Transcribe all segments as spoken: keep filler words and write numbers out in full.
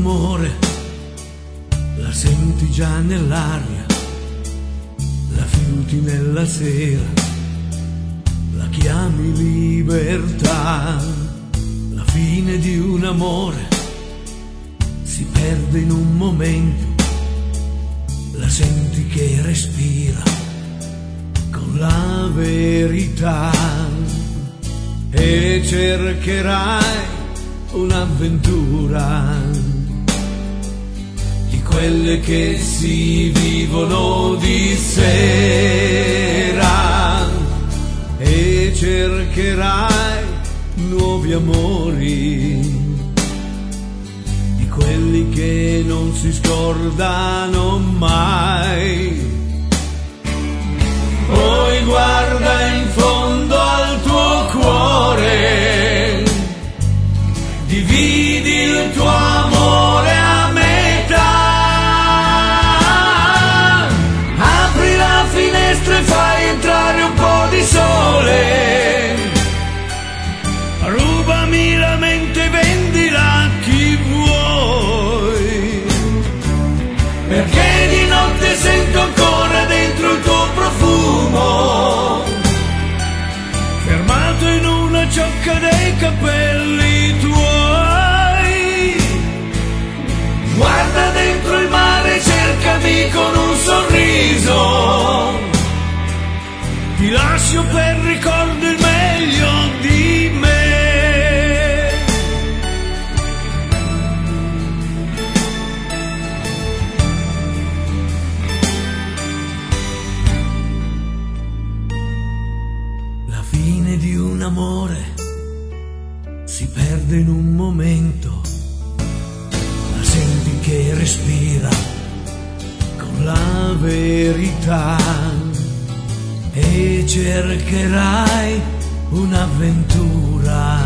amore, la senti già nell'aria, la fiuti nella sera, la chiami libertà. La fine di un amore si perde in un momento, la senti che respira con la verità e cercherai un'avventura di quelle che si vivono di sera e cercherai nuovi amori di quelli che non si scordano mai. Poi guarda in fondo al tuo cuore, dividi il tuo amore a metà, apri la finestra e fai entrare un po' di sole, rubami la mente e vendila a chi vuoi, perché di notte sento ancora dentro il tuo profumo, fermato in una ciocca dei capelli tuoi. Guarda dentro il mare, cercami con un sorriso, ti lascio per ricordo il meglio di me. La fine di un amore si perde in un momento, la senti che respira con la verità e cercherai un'avventura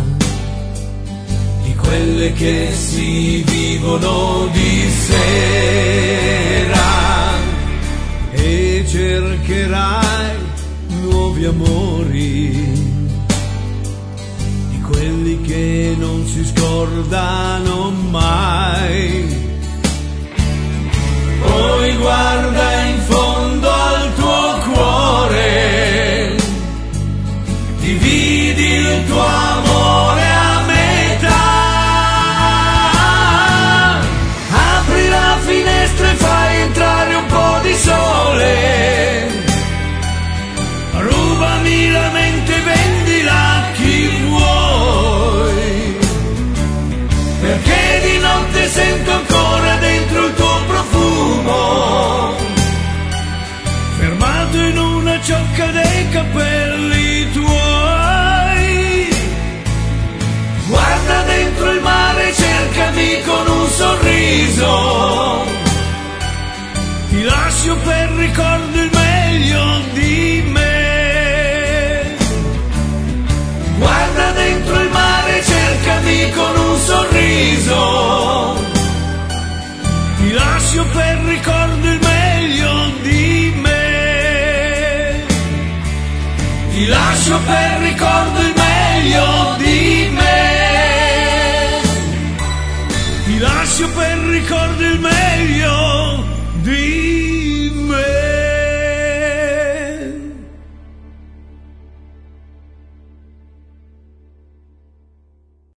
di quelle che si vivono di sera e cercherai nuovi amori di quelli che non si scordano mai. Poi guarda in fondo al tuo cuore, dividi il tuo amore a metà, apri la finestra e fai entrare un po' di sole, rubami la mente e vendila a chi vuoi, perché di notte sento ancora dentro il tuo profumo, fermato in una ciocca dei capelli tuoi. Guarda dentro il mare, cercami con un sorriso, ti lascio per ricordo il meglio di me. Guarda dentro il mare, cercami con un sorriso, ti lascio per ricordo il meglio di me. Ti lascio per ricordo il meglio di me. Ti lascio per ricordo il meglio